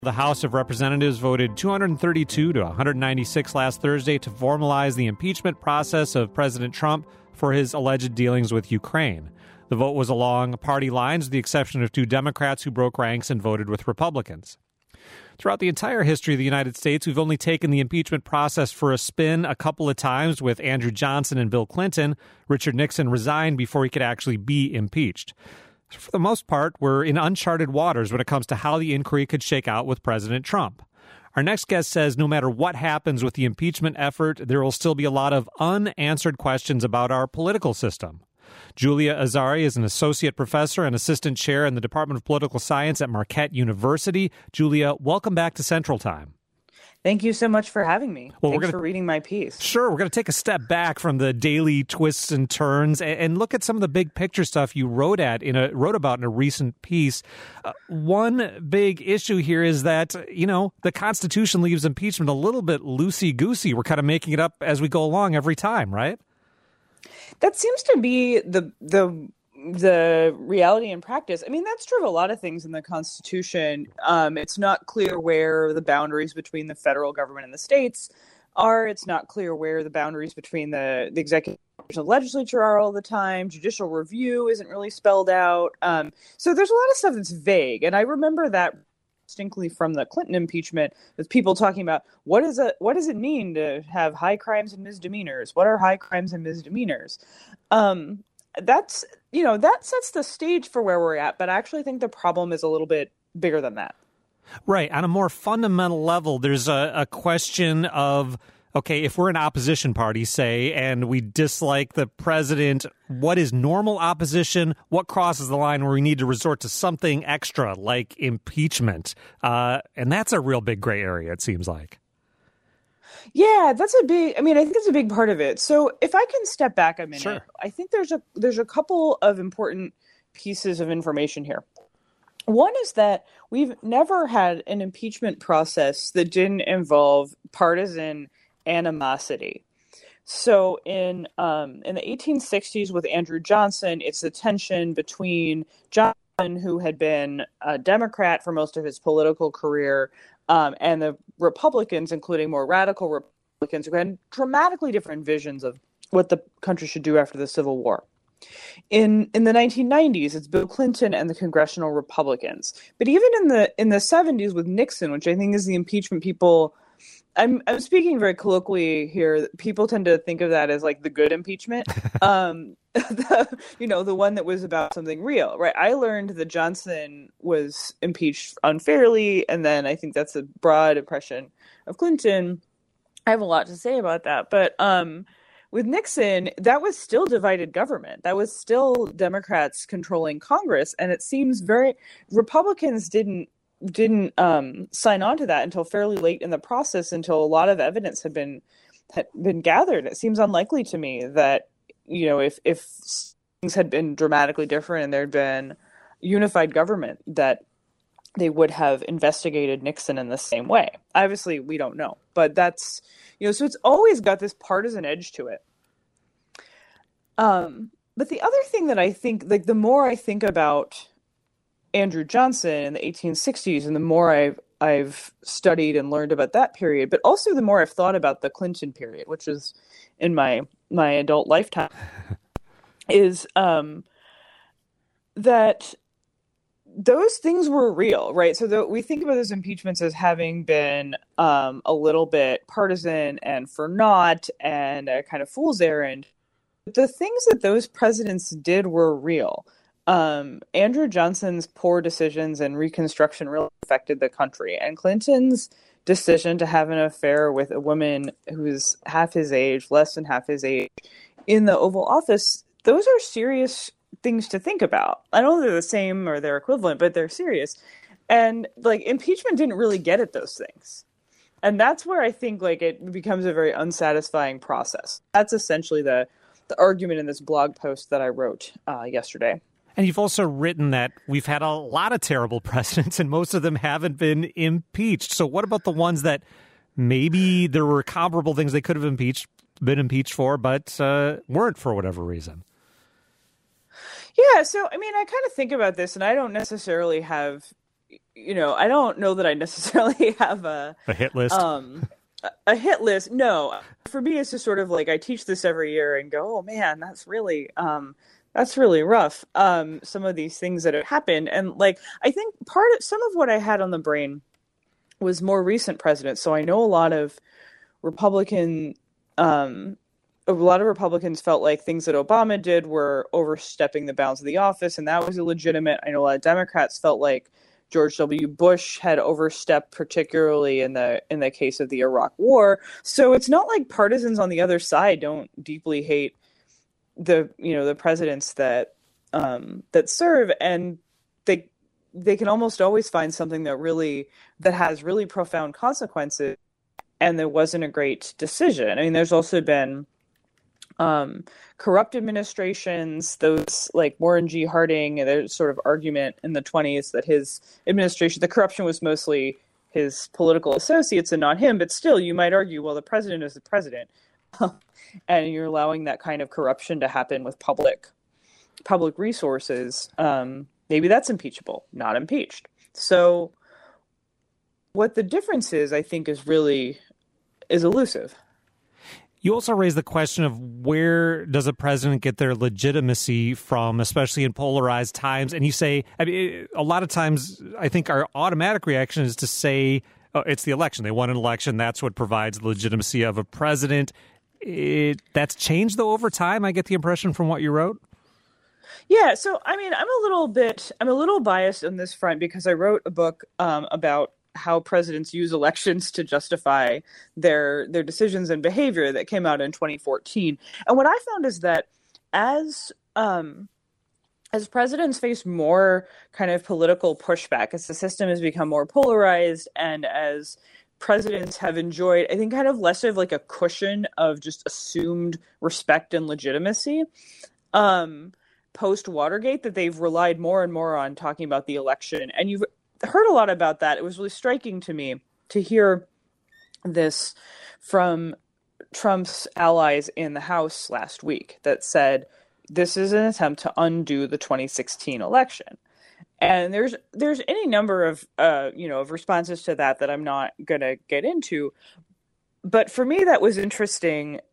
The House of Representatives voted 232 to 196 last Thursday to formalize the impeachment process of President Trump for his alleged dealings with Ukraine. The vote was along party lines, with the exception of two Democrats who broke ranks and voted with Republicans. Throughout the entire history of the United States, we've only taken the impeachment process for a spin a couple of times with Andrew Johnson and Bill Clinton. Richard Nixon resigned before he could actually be impeached. For the most part, we're in uncharted waters when it comes to how the inquiry could shake out with President Trump. Our next guest says no matter what happens with the impeachment effort, there will still be a lot of unanswered questions about our political system. Julia Azari is an associate professor and assistant chair in the Department of Political Science at Marquette University. Julia, welcome back to Central Time. Thank you so much for having me. Thanks for reading my piece. Sure. We're going to take a step back from the daily twists and turns and look at some of the big picture stuff you wrote about in a recent piece. One big issue here is that, the Constitution leaves impeachment a little bit loosey-goosey. We're kind of making it up as we go along every time, right? That seems to be the reality in practice. I mean, that's true of a lot of things in the Constitution. It's not clear where the boundaries between the federal government and the states are. It's not clear where the boundaries between the executive and the legislature are all the time. Judicial review isn't really spelled out. So there's a lot of stuff that's vague. And I remember that distinctly from the Clinton impeachment, with people talking about what does it mean to have high crimes and misdemeanors? What are high crimes and misdemeanors? That sets the stage for where we're at, but I actually think the problem is a little bit bigger than that. Right. On a more fundamental level, there's a question of, okay, if we're an opposition party, say, and we dislike the president, what is normal opposition? What crosses the line where we need to resort to something extra like impeachment? And that's a real big gray area, it seems like. Yeah, I think it's a big part of it. So if I can step back a minute, sure. I think there's a couple of important pieces of information here. One is that we've never had an impeachment process that didn't involve partisan animosity. So in the 1860s with Andrew Johnson, it's the tension between Johnson, who had been a Democrat for most of his political career, and the Republicans, including more radical Republicans, who had dramatically different visions of what the country should do after the Civil War. In the 1990s, it's Bill Clinton and the congressional Republicans. But even in the 70s with Nixon, which I think is the impeachment people, I'm speaking very colloquially here. People tend to think of that as like the good impeachment, the one that was about something real, right? I learned that Johnson was impeached unfairly, and then I think that's a broad impression of Clinton. I have a lot to say about that, but with Nixon, that was still divided government. That was still Democrats controlling Congress, and it seems Republicans didn't sign on to that until fairly late in the process, until a lot of evidence had been gathered. It seems unlikely to me that, if things had been dramatically different and there'd been unified government, that they would have investigated Nixon in the same way. Obviously, we don't know, but that's, so it's always got this partisan edge to it. But the other thing that I think, like, the more I think about Andrew Johnson in the 1860s, and the more I've studied and learned about that period, but also the more I've thought about the Clinton period, which is in my adult lifetime, is that those things were real, right? So we think about those impeachments as having been a little bit partisan and for naught and a kind of fool's errand. But the things that those presidents did were real. Andrew Johnson's poor decisions and Reconstruction really affected the country, and Clinton's decision to have an affair with a woman who's half his age, less than half his age, in the Oval Office, those are serious things to think about. I don't know if they're the same or they're equivalent, but they're serious. And like impeachment didn't really get at those things. And that's where I think like it becomes a very unsatisfying process. That's essentially the argument in this blog post that I wrote yesterday. And you've also written that we've had a lot of terrible presidents and most of them haven't been impeached. So what about the ones that maybe there were comparable things they could have been impeached for, but weren't for whatever reason? Yeah, so I mean, I kind of think about this, and I don't necessarily have, I don't know that I necessarily have a hit list. A hit list. No, for me, it's just sort of like I teach this every year and go, oh man, that's really rough. Some of these things that have happened, and like I think some of what I had on the brain was more recent presidents. So I know a lot of Republicans felt like things that Obama did were overstepping the bounds of the office, and that was illegitimate. I know a lot of Democrats felt like George W. Bush had overstepped, particularly in the case of the Iraq War. So it's not like partisans on the other side don't deeply hate the presidents that serve, and they can almost always find something that has really profound consequences, and there wasn't a great decision. I mean, there's also been corrupt administrations, those like Warren G. Harding, there's sort of argument in the 1920s that his administration, the corruption was mostly his political associates and not him, but still you might argue, well, the president is the president. And you're allowing that kind of corruption to happen with public resources. Maybe that's impeachable, not impeached. So what the difference is, I think, is elusive. You also raise the question of where does a president get their legitimacy from, especially in polarized times. And you say, I mean, a lot of times I think our automatic reaction is to say, oh, it's the election. They won an election. That's what provides the legitimacy of a president. That's changed, though, over time, I get the impression from what you wrote. Yeah. So, I mean, I'm a little biased on this front because I wrote a book about how presidents use elections to justify their decisions and behavior that came out in 2014. And what I found is that as presidents face more kind of political pushback, as the system has become more polarized, and as presidents have enjoyed, I think, kind of less of like a cushion of just assumed respect and legitimacy, post Watergate, that they've relied more and more on talking about the election. And you've heard a lot about that. It was really striking to me to hear this from Trump's allies in the House last week that said this is an attempt to undo the 2016 election. And there's any number of of responses to that I'm not going to get into. But for me, that was interesting.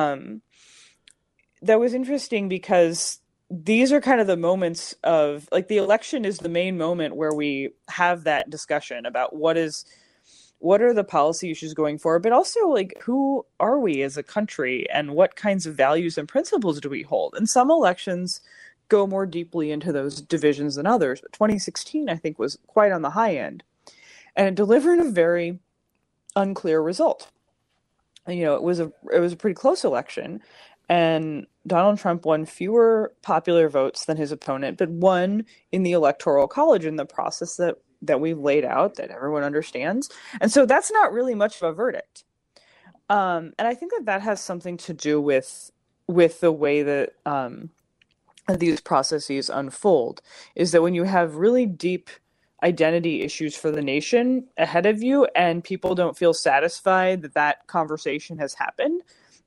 Because these are kind of the moments of, like, the election is the main moment where we have that discussion about what are the policy issues going forward, but also, like, who are we as a country and what kinds of values and principles do we hold? And some elections go more deeply into those divisions than others, but 2016, I think, was quite on the high end, and it delivered a very unclear result. It was a pretty close election, and Donald Trump won fewer popular votes than his opponent, but won in the Electoral College in the process that we've laid out, that everyone understands. And so that's not really much of a verdict. And I think that has something to do with the way that these processes unfold, is that when you have really deep identity issues for the nation ahead of you and people don't feel satisfied that conversation has happened,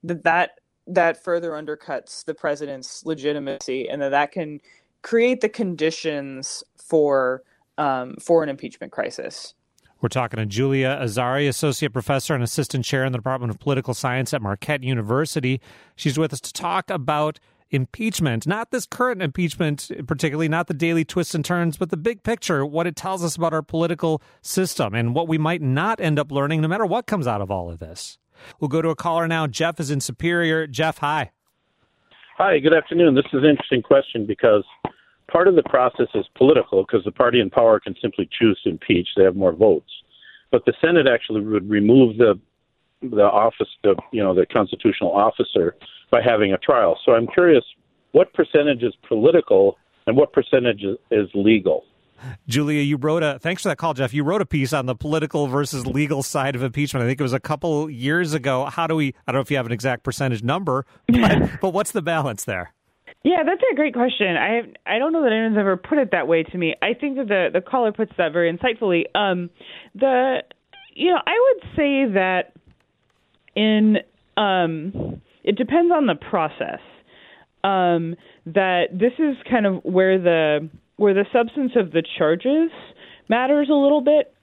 that further undercuts the president's legitimacy, and that can create the conditions for an impeachment crisis. We're talking to Julia Azari, Associate Professor and Assistant Chair in the Department of Political Science at Marquette University. She's with us to talk about impeachment, not this current impeachment, particularly not the daily twists and turns, but the big picture, what it tells us about our political system and what we might not end up learning no matter what comes out of all of this. We'll go to a caller now. Jeff is in Superior. Jeff, hi. Hi, good afternoon. This is an interesting question because part of the process is political because the party in power can simply choose to impeach. They have more votes. But the Senate actually would remove the office, the constitutional officer by having a trial. So I'm curious, what percentage is political and what percentage is legal? Julia, thanks for that call, Jeff. You wrote a piece on the political versus legal side of impeachment. I think it was a couple years ago. I don't know if you have an exact percentage number, but what's the balance there? Yeah, that's a great question. I don't know that anyone's ever put it that way to me. I think that the caller puts that very insightfully. I would say that it depends on the process. That this is kind of where the substance of the charges matters a little bit.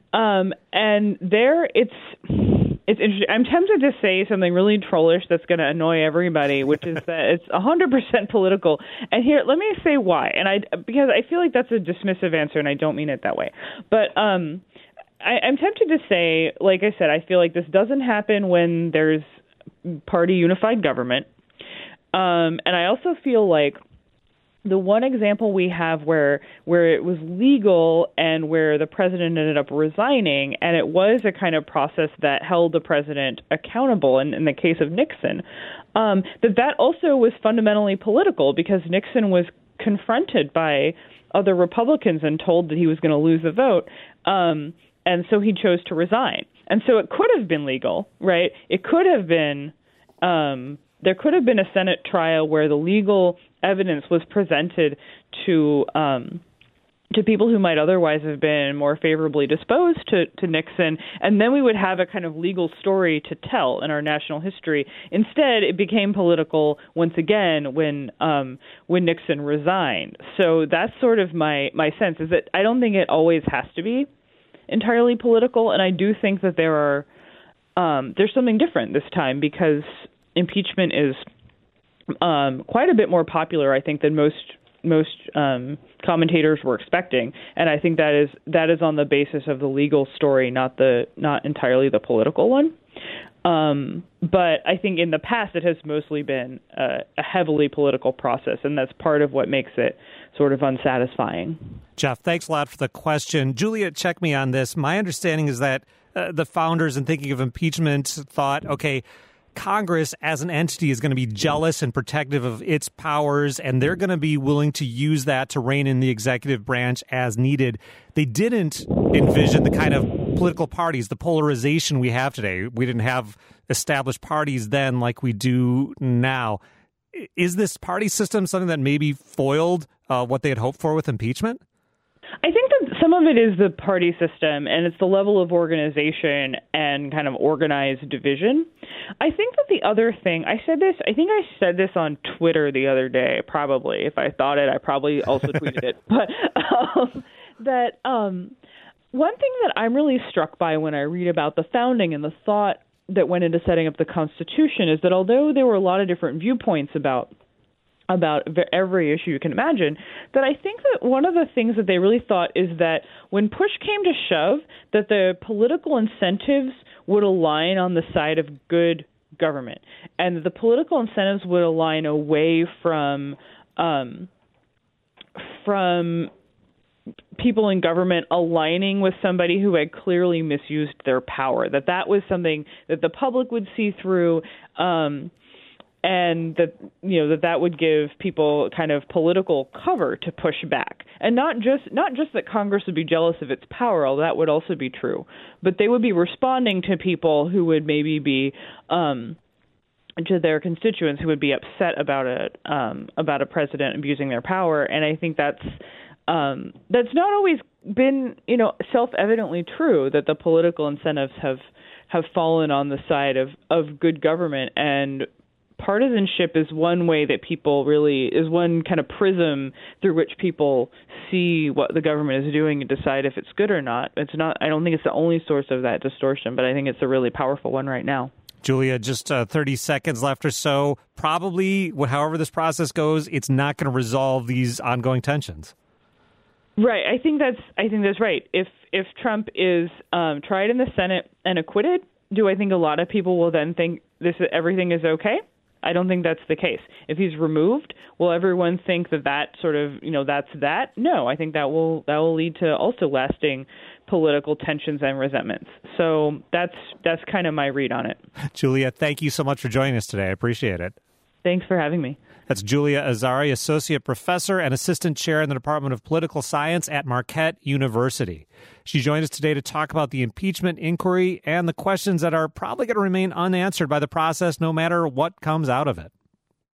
And there it's interesting. I'm tempted to say something really trollish that's going to annoy everybody, which is that it's 100% political. And here, let me say why. Because I feel like that's a dismissive answer, and I don't mean it that way. But I'm tempted to say, like I said, I feel like this doesn't happen when there's party unified government. And I also feel like the one example we have where it was legal and where the president ended up resigning, and it was a kind of process that held the president accountable, in the case of Nixon, that also was fundamentally political, because Nixon was confronted by other Republicans and told that he was going to lose the vote, and so he chose to resign. And so it could have been legal, right? It could have been there could have been a Senate trial where the legal evidence was presented to people who might otherwise have been more favorably disposed to Nixon, and then we would have a kind of legal story to tell in our national history. Instead, it became political once again when Nixon resigned. So that's sort of my sense, is that I don't think it always has to be entirely political, and I do think that there's something different this time, because impeachment is quite a bit more popular, I think, than most commentators were expecting, and I think that is on the basis of the legal story, not entirely the political one. But I think in the past it has mostly been a heavily political process, and that's part of what makes it sort of unsatisfying. Jeff, thanks a lot for the question. Julia, check me on this. My understanding is that the founders, in thinking of impeachment, thought, okay, Congress as an entity is going to be jealous and protective of its powers, and they're going to be willing to use that to rein in the executive branch as needed. They didn't envision the kind of political parties, the polarization we have today. We didn't have established parties then like we do now. Is this party system something that maybe foiled what they had hoped for with impeachment? I think that some of it is the party system, and it's the level of organization and kind of organized division. I think that the other thing, I think I said this on Twitter the other day, probably. If I thought it, I probably also tweeted it. But one thing that I'm really struck by when I read about the founding and the thought that went into setting up the Constitution is that although there were a lot of different viewpoints about every issue you can imagine, that I think that one of the things that they really thought is that when push came to shove, that the political incentives would align on the side of good government, and that the political incentives would align away from people in government aligning with somebody who had clearly misused their power, that was something that the public would see through, and that would give people kind of political cover to push back. And not just that Congress would be jealous of its power, although that would also be true, but they would be responding to people who would maybe be to their constituents who would be upset about a president abusing their power. And I think that's not always been, self-evidently true, that the political incentives have fallen on the side of good government, and partisanship is one way that is one kind of prism through which people see what the government is doing and decide if it's good or not. I don't think it's the only source of that distortion, but I think it's a really powerful one right now. Julia, just 30 seconds left or so. Probably, however this process goes, it's not going to resolve these ongoing tensions. Right. I think that's right. If Trump is tried in the Senate and acquitted, do I think a lot of people will then think everything is okay? I don't think that's the case. If he's removed, will everyone think that sort of, that's that? No, I think that will lead to also lasting political tensions and resentments. So that's kind of my read on it. Julia, thank you so much for joining us today. I appreciate it. Thanks for having me. That's Julia Azari, Associate Professor and Assistant Chair in the Department of Political Science at Marquette University. She joined us today to talk about the impeachment inquiry and the questions that are probably going to remain unanswered by the process no matter what comes out of it.